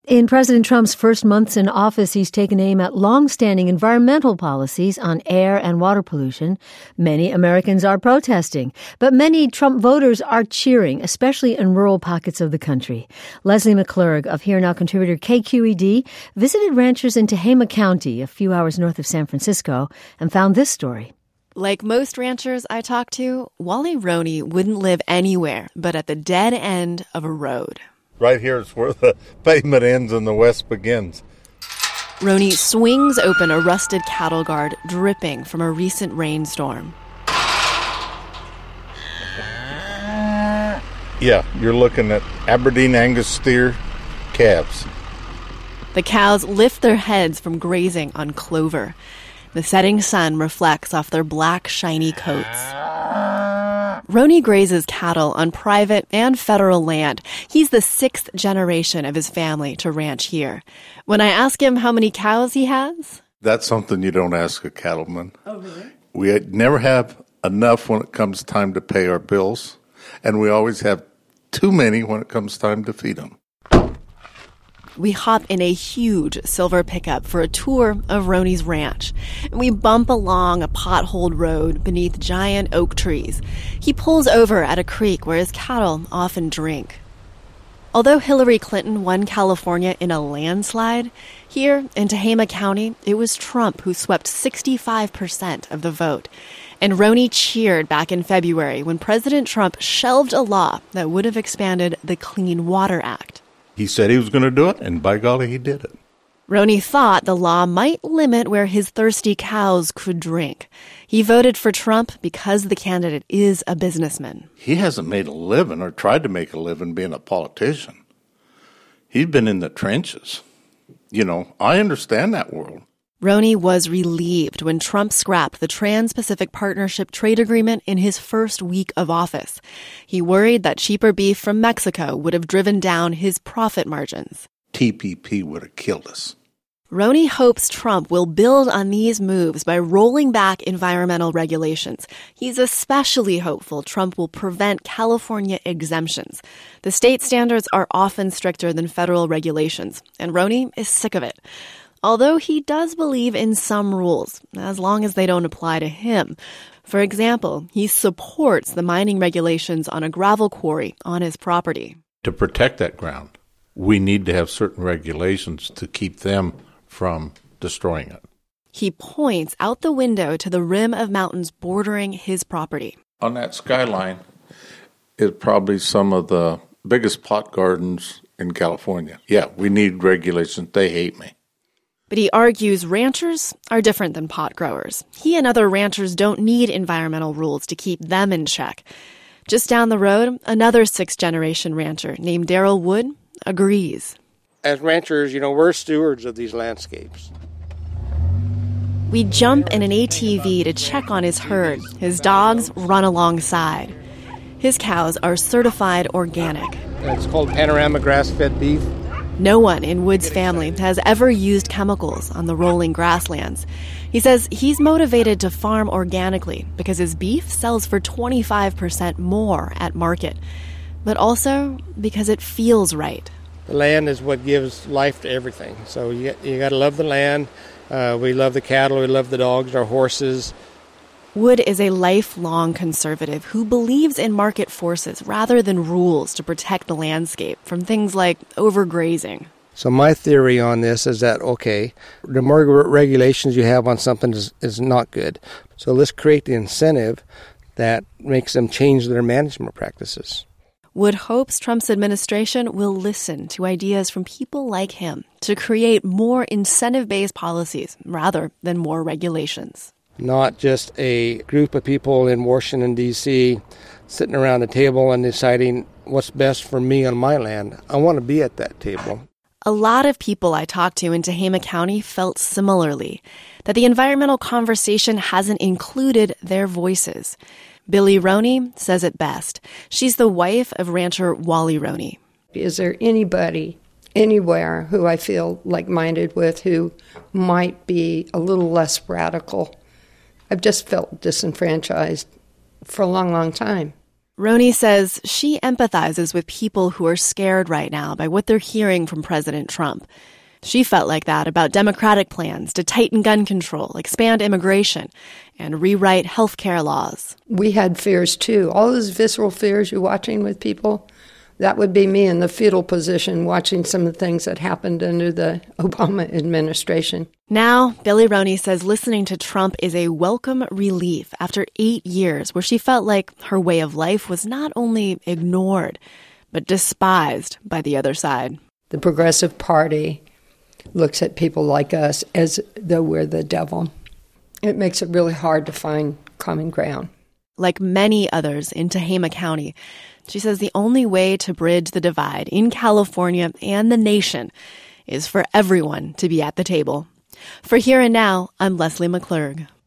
In President Trump's first months in office, he's taken aim at long-standing environmental policies on air and water pollution. Many Americans are protesting, but many Trump voters are cheering, especially in rural pockets of the country. Leslie McClurg of Here Now contributor KQED visited ranchers in Tehama County, a few hours north of San Francisco, and found this story. Like most ranchers I talked to, Wally Roney wouldn't live anywhere but at the dead end of a road. Right here is where the pavement ends and the west begins. Roney swings open a rusted cattle guard dripping from a recent rainstorm. Yeah, you're looking at Aberdeen Angus steer calves. The cows lift their heads from grazing on clover. The setting sun reflects off their black, shiny coats. Roney grazes cattle on private and federal land. He's the sixth generation of his family to ranch here. When I ask him how many cows he has... That's something you don't ask a cattleman. Oh, really? We never have enough when it comes time to pay our bills, and we always have too many when it comes time to feed them. We hop in a huge silver pickup for a tour of Roney's ranch. We bump along a potholed road beneath giant oak trees. He pulls over at a creek where his cattle often drink. Although Hillary Clinton won California in a landslide, here in Tehama County, it was Trump who swept 65% of the vote. And Roney cheered back in February when President Trump shelved a law that would have expanded the Clean Water Act. He said he was going to do it, and by golly, he did it. Roney thought the law might limit where his thirsty cows could drink. He voted for Trump because the candidate is a businessman. He hasn't made a living or tried to make a living being a politician. He's been in the trenches. You know, I understand that world. Roney was relieved when Trump scrapped the Trans-Pacific Partnership trade agreement in his first week of office. He worried that cheaper beef from Mexico would have driven down his profit margins. TPP would have killed us. Roney hopes Trump will build on these moves by rolling back environmental regulations. He's especially hopeful Trump will prevent California exemptions. The state standards are often stricter than federal regulations, and Roney is sick of it. Although he does believe in some rules, as long as they don't apply to him. For example, he supports the mining regulations on a gravel quarry on his property. To protect that ground, we need to have certain regulations to keep them from destroying it. He points out the window to the rim of mountains bordering his property. On that skyline is probably some of the biggest pot gardens in California. Yeah, we need regulations. They hate me. But he argues ranchers are different than pot growers. He and other ranchers don't need environmental rules to keep them in check. Just down the road, another sixth-generation rancher named Darrell Wood agrees. As ranchers, we're stewards of these landscapes. We jump in an ATV to check on his herd. His dogs run alongside. His cows are certified organic. It's called Panorama grass-fed beef. No one in Wood's family has ever used chemicals on the rolling grasslands. He says he's motivated to farm organically because his beef sells for 25% more at market, but also because it feels right. The land is what gives life to everything. So you got to love the land. We love the cattle. We love the dogs, our horses. Wood is a lifelong conservative who believes in market forces rather than rules to protect the landscape from things like overgrazing. So my theory on this is that, okay, the more regulations you have on something is not good. So let's create the incentive that makes them change their management practices. Wood hopes Trump's administration will listen to ideas from people like him to create more incentive-based policies rather than more regulations. Not just a group of people in Washington, D.C. sitting around a table and deciding what's best for me on my land. I want to be at that table. A lot of people I talked to in Tehama County felt similarly, that the environmental conversation hasn't included their voices. Billy Roney says it best. She's the wife of rancher Wally Roney. Is there anybody anywhere who I feel like-minded with who might be a little less radical? I've just felt disenfranchised for a long, long time. Roni says she empathizes with people who are scared right now by what they're hearing from President Trump. She felt like that about Democratic plans to tighten gun control, expand immigration, and rewrite health care laws. We had fears, too. All those visceral fears you're watching with people, that would be me in the fetal position watching some of the things that happened under the Obama administration. Now, Billy Roney says listening to Trump is a welcome relief after 8 years where she felt like her way of life was not only ignored, but despised by the other side. The Progressive Party looks at people like us as though we're the devil. It makes it really hard to find common ground. Like many others in Tehama County, she says the only way to bridge the divide in California and the nation is for everyone to be at the table. For Here and Now, I'm Leslie McClurg.